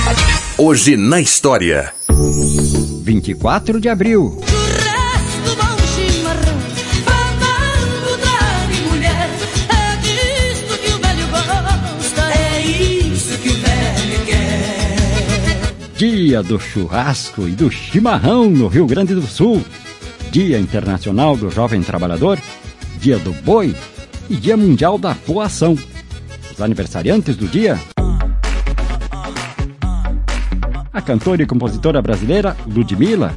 Hoje na história. 24 de abril. Dia do churrasco e do chimarrão no Rio Grande do Sul. Dia Internacional do Jovem Trabalhador. Dia do Boi e Dia Mundial da Boa Ação. Os aniversariantes do dia: a cantora e compositora brasileira Ludmilla.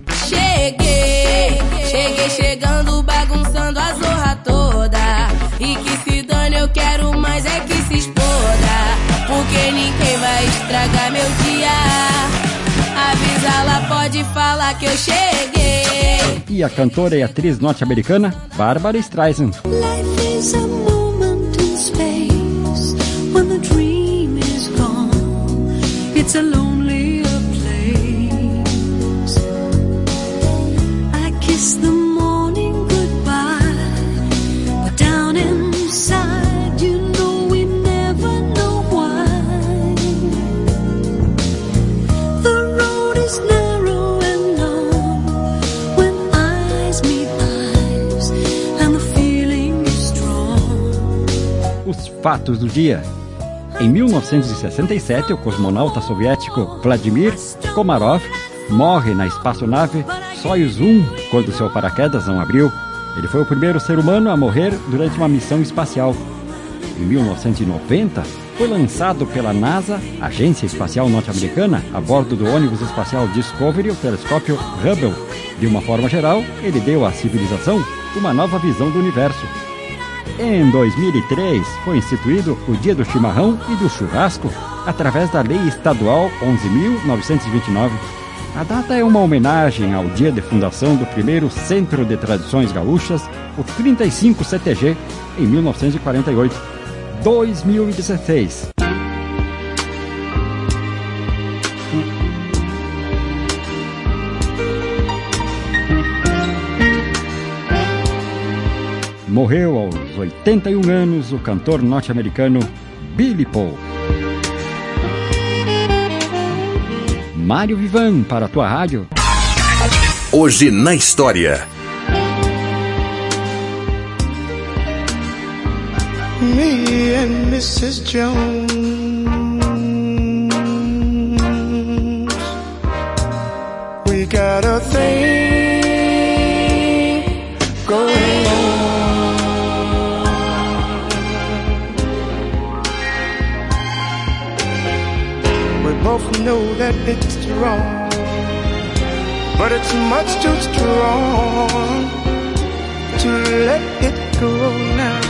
Cheguei chegando, bagunçando a zorra toda. E que se dane, eu quero mais é que se exploda. Porque ninguém vai estragar meu dia. Avisa, ela pode falar que eu cheguei. E a cantora e atriz norte-americana Barbra Streisand. Life is a moment in space. When the dream is gone, it's a lonelier place. I kiss the morning goodbye, but down inside you know we never know why. The road is narrow and long when eyes meet eyes and the feeling is strong. Os fatos do dia. Em 1967, o cosmonauta soviético Vladimir Komarov morre na espaçonave Soyuz 1 quando seu paraquedas não abriu. Ele foi o primeiro ser humano a morrer durante uma missão espacial. Em 1990, foi lançado pela NASA, Agência Espacial Norte-Americana, a bordo do ônibus espacial Discovery, o telescópio Hubble. De uma forma geral, ele deu à civilização uma nova visão do universo. Em 2003, foi instituído o Dia do Chimarrão e do Churrasco, através da Lei Estadual 11.929. A data é uma homenagem ao dia de fundação do primeiro Centro de Tradições Gaúchas, o 35 CTG, em 1948. 2016. Morreu aos 81 anos o cantor norte-americano Billy Paul. Mário Vivan para a tua rádio. Hoje na história. Me and Mrs. Jones, we got a thing going on. We both know that it's wrong, but it's much too strong to let it go now.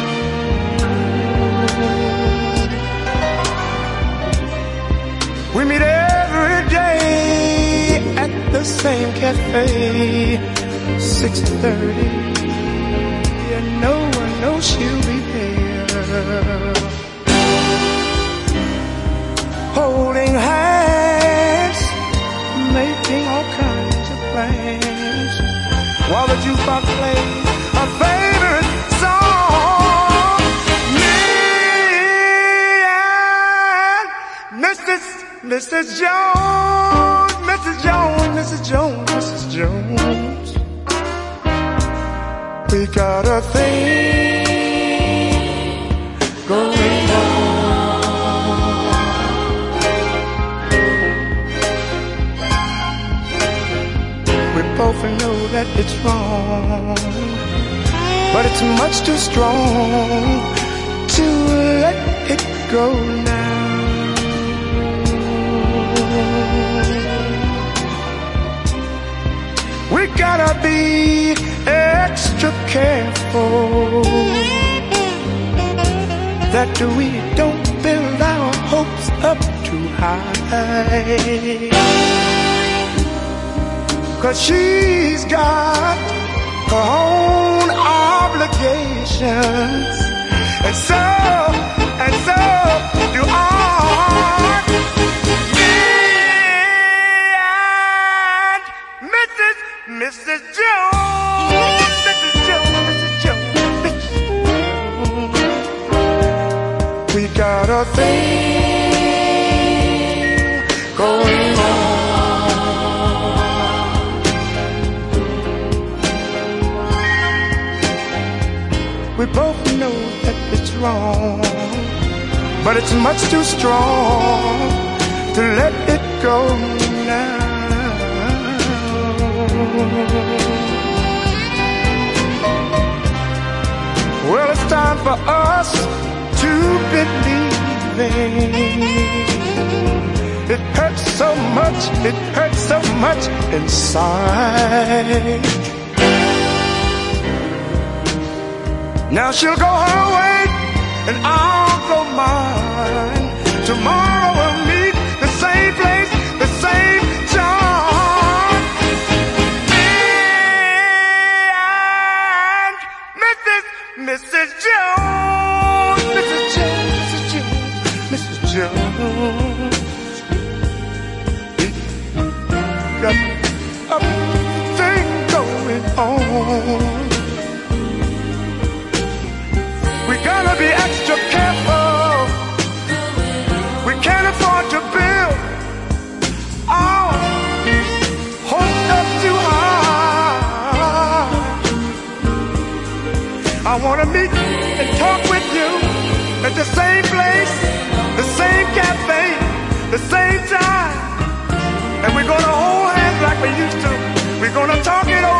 We meet every day at the same cafe, 6:30, and no one knows she'll be there. Holding hands, making all kinds of plans, while the jukebox plays a favorite song. Me and Mrs. Jones, Mrs. Jones, Mrs. Jones, Mrs. Jones, we got a thing going on. We both know that it's wrong, but it's much too strong to let it go now. We gotta be extra careful that we don't build our hopes up too high, 'cause she's got her own obligations, and so do I. Me and Mrs. Jones, Mrs. Jones, Mrs. Jones, Mrs. Jones, we got a thing going but it's much too strong to let it go now. Well, it's time for us to believe. It hurts so much inside. Now she'll go her way and I'll go mine. Tomorrow we'll meet the same place, the same time. Me and Mrs. Jones, Mrs. Jones. Got a thing going on. We gotta be extra careful. We can't afford to build our hopes up too high. I wanna meet and talk with you at the same place, the same cafe, the same time. And we're gonna hold hands like we used to. We're gonna talk it over.